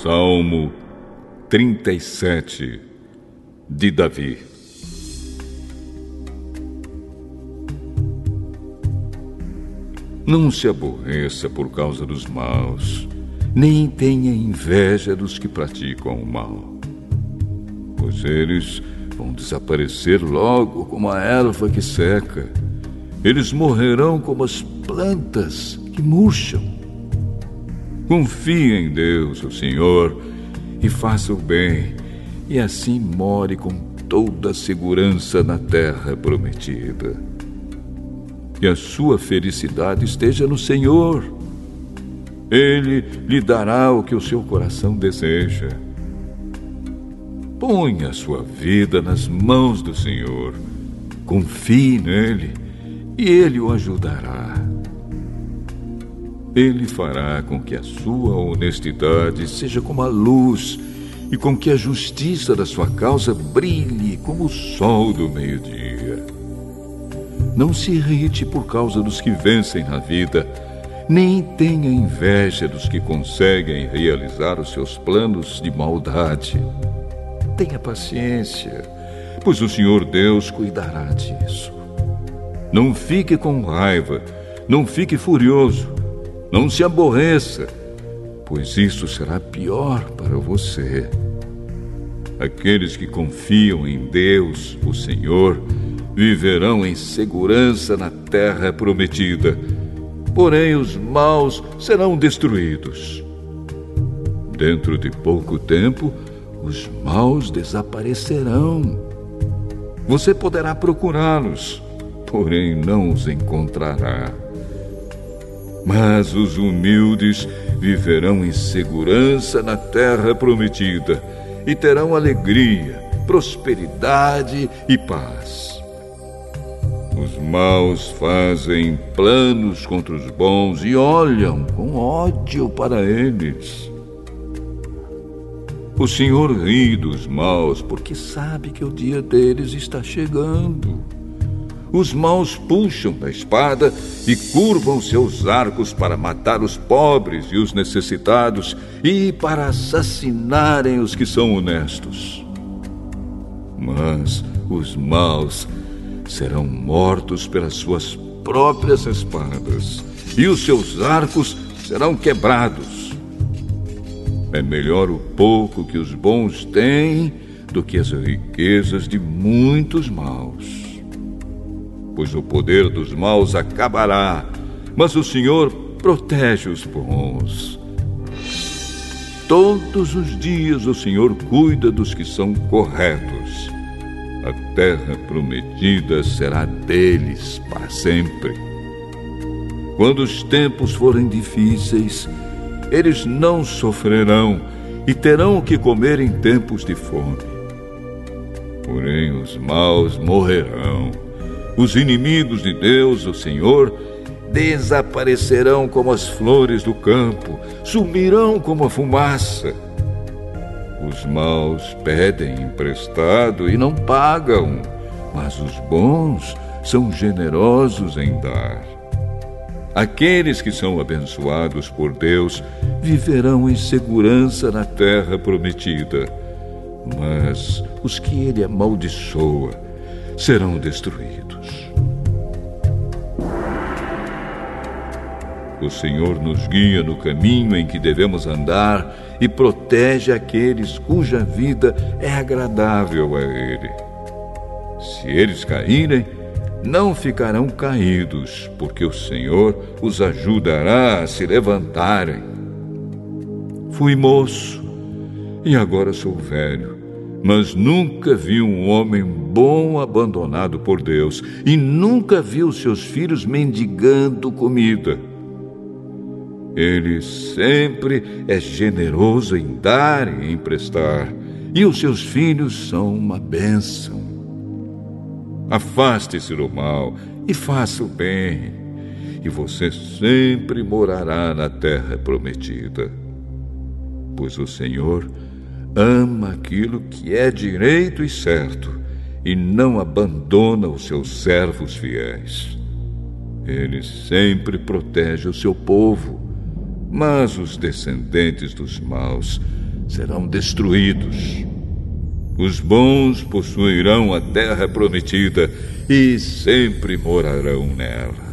Salmo 37, de Davi. Não se aborreça por causa dos maus, nem tenha inveja dos que praticam o mal, pois eles vão desaparecer logo como a erva que seca. Eles morrerão como as plantas que murcham. Confie em Deus, o Senhor, e faça o bem, e assim more com toda a segurança na terra prometida. Que a sua felicidade esteja no Senhor. Ele lhe dará o que o seu coração deseja. Ponha a sua vida nas mãos do Senhor. Confie nele, e ele o ajudará. Ele fará com que a sua honestidade seja como a luz e com que a justiça da sua causa brilhe como o sol do meio-dia. Não se irrite por causa dos que vencem na vida, nem tenha inveja dos que conseguem realizar os seus planos de maldade. Tenha paciência, pois o Senhor Deus cuidará disso. Não fique com raiva, não fique furioso. Não se aborreça, pois isso será pior para você. Aqueles que confiam em Deus, o Senhor, viverão em segurança na terra prometida. Porém, os maus serão destruídos. Dentro de pouco tempo, os maus desaparecerão. Você poderá procurá-los, porém não os encontrará. Mas os humildes viverão em segurança na terra prometida e terão alegria, prosperidade e paz. Os maus fazem planos contra os bons e olham com ódio para eles. O Senhor ri dos maus porque sabe que o dia deles está chegando. Os maus puxam da espada e curvam seus arcos para matar os pobres e os necessitados e para assassinarem os que são honestos. Mas os maus serão mortos pelas suas próprias espadas e os seus arcos serão quebrados. É melhor o pouco que os bons têm do que as riquezas de muitos maus. Pois o poder dos maus acabará, mas o Senhor protege os bons. Todos os dias o Senhor cuida dos que são corretos. A terra prometida será deles para sempre. Quando os tempos forem difíceis, eles não sofrerão e terão o que comer em tempos de fome. Porém, os maus morrerão. Os inimigos de Deus, o Senhor, desaparecerão como as flores do campo, sumirão como a fumaça. Os maus pedem emprestado e não pagam, mas os bons são generosos em dar. Aqueles que são abençoados por Deus viverão em segurança na terra prometida, mas os que ele amaldiçoa serão destruídos. O Senhor nos guia no caminho em que devemos andar e protege aqueles cuja vida é agradável a Ele. Se eles caírem, não ficarão caídos, porque o Senhor os ajudará a se levantarem. Fui moço e agora sou velho, mas nunca vi um homem bom abandonado por Deus e nunca vi os seus filhos mendigando comida. Ele sempre é generoso em dar e emprestar, e os seus filhos são uma bênção. Afaste-se do mal e faça o bem, e você sempre morará na terra prometida. Pois o Senhor ama aquilo que é direito e certo, e não abandona os seus servos fiéis. Ele sempre protege o seu povo, mas os descendentes dos maus serão destruídos. Os bons possuirão a terra prometida e sempre morarão nela.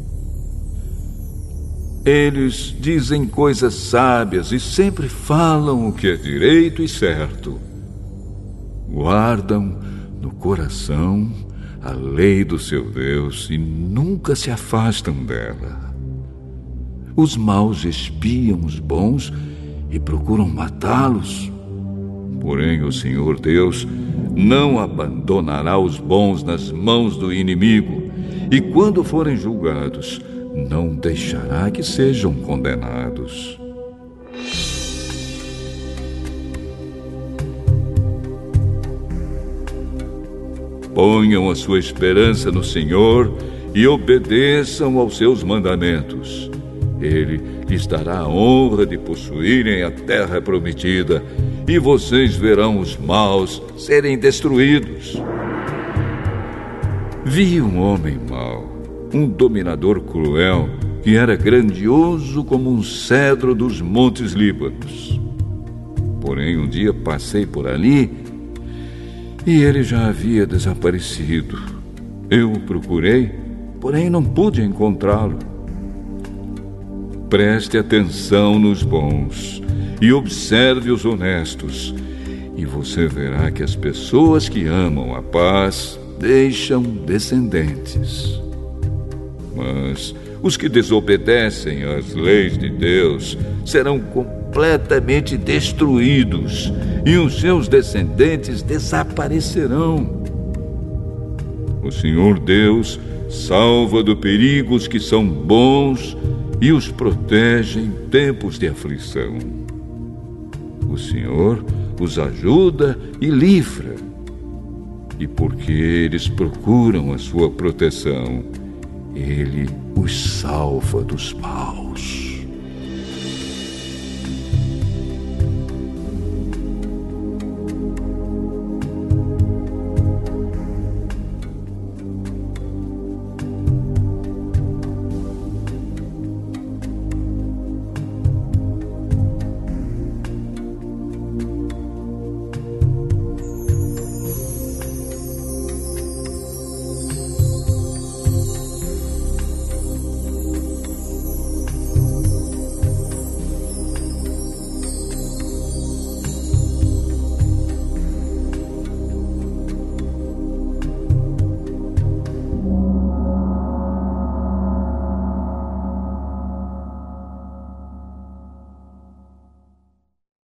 Eles dizem coisas sábias e sempre falam o que é direito e certo. Guardam no coração a lei do seu Deus e nunca se afastam dela. Os maus espiam os bons e procuram matá-los. Porém, o Senhor Deus não abandonará os bons nas mãos do inimigo, e quando forem julgados, não deixará que sejam condenados. Ponham a sua esperança no Senhor e obedeçam aos seus mandamentos. Ele lhes dará a honra de possuírem a terra prometida, e vocês verão os maus serem destruídos. Vi um homem mau, um dominador cruel, que era grandioso como um cedro dos montes Líbanos. Porém, um dia passei por ali e ele já havia desaparecido. Eu o procurei, porém não pude encontrá-lo. Preste atenção nos bons e observe os honestos, e você verá que as pessoas que amam a paz deixam descendentes. Mas os que desobedecem às leis de Deus serão completamente destruídos, e os seus descendentes desaparecerão. O Senhor Deus salva do perigo os que são bons e os protege em tempos de aflição. O Senhor os ajuda e livra. E porque eles procuram a sua proteção, Ele os salva dos maus.